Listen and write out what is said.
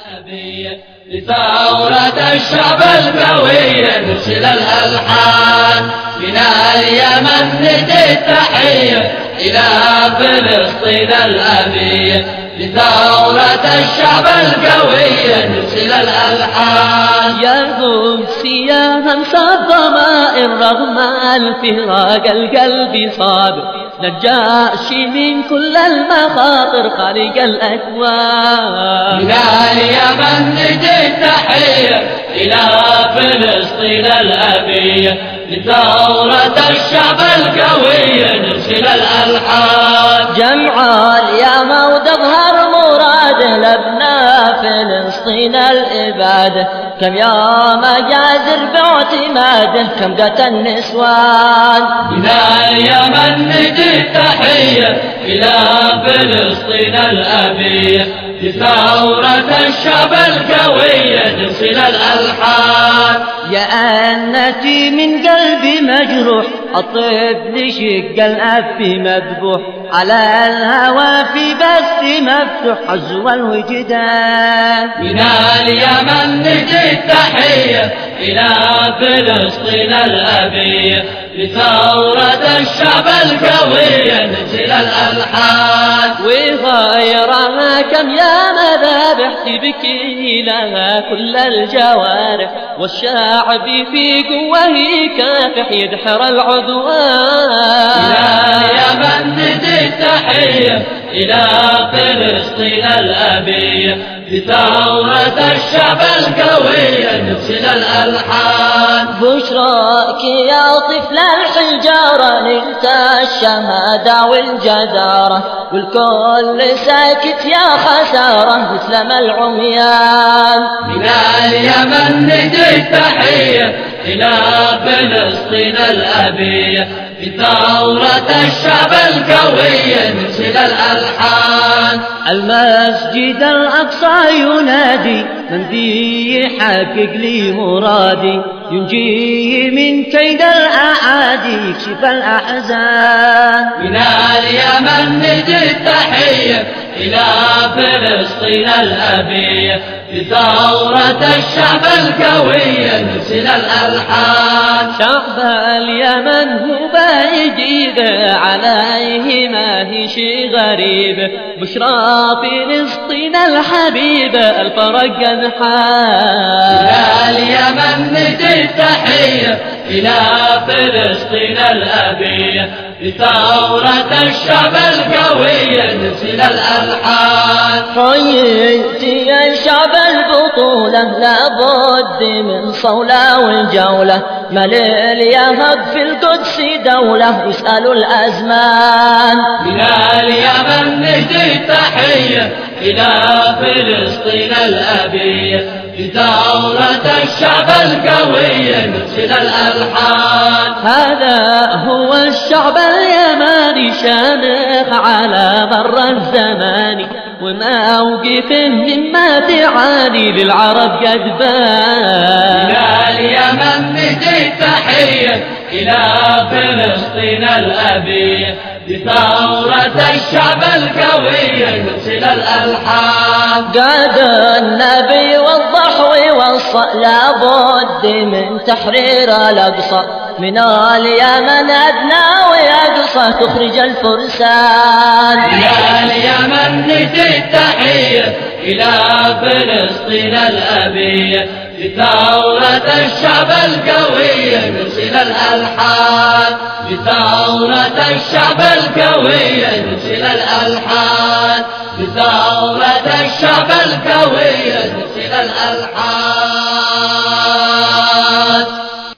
لثورة الشعب القوي نرسل الألحان من اليمن ندي التحية إلى فلسطين الأبية لثورة الشعب القوي نرسل الألحان يا قدسي يا همس الضمائر رغم الفراق القلب صابر نجاشي من كل المخاطر خالق الأكوان من اليمن ندي التحية إلى فلسطين الأبية لثورة الشعب القوي نرسل الألحان جمع الياما وتظهر مراده لابناء فلسطين الإبادة كم يوم جازر باعتماده كم قت النسوان من اليمن ندي التحية إلى فلسطين الأبية لثورة الشعب القوي نرسل الألحان يا أنتي من قلبي مجروح الطيب لشق الأب مذبوح على الهوى في بث مفتوح حزو الوجدان من اليمن ندي التحية إلى فلسطين الأبية لثورة الشعب القوي نرسل الألحان وغيرها كم يا مذابح تبكي لها كل الجوارح والشعب في قوه كافح يدحر العدوان من اليمن ندي التحية إلى فلسطين الأبية لثورة الشعب القوي نرسل الألحان بشراك يا طفل الحجارة نلت الشهادة والجدارة والكل ساكت يا خسارة مثل ما العميان من اليمن ندي التحية إلى فلسطين الأبية لثورة الشعب القوي نرسل الألحان المسجد الأقصى ينادي من ذي يحقق لي مرادي ينجي من كيد الأعادي يكشف الأحزان من اليمن ندي التحية إلى فلسطين الأبية لثورة الشعب القوي نرسل الألحان شعب اليمن هو يجيب عليه ما هي شي غريب بشرى فلسطين الحبيبة الفرج قد حان من اليمن ندي التحية إلى فلسطين الأبية لثورة الشعب القوي نرسل الألحان حييتي يا شعب البطولة لابد من صولة والجولة مليل يهب في القدس دولة يسألوا الأزمان من اليمن ندي التحية إلى فلسطين الأبية لثورة الشعب القوي نرسل الألحان هذا هو الشعب اليماني شامخ على مر الزمان وموقفه مما تعاني للعرب قد بان من اليمن ندي التحية إلى فلسطين الأبية لثورة الشعب القوي نرسل الألحان قاد النبي والضحوي وصى لابد من تحرير الأقصى من اليمن أدنى وأقصى تخرج الفرسان من اليمن ندي التحية إلى فلسطين الأبية لثورة الشعب القوي نرسل الألحان لثورة الشعب القوي نرسل الألحان لثورة الشعب القوي نرسل الألحان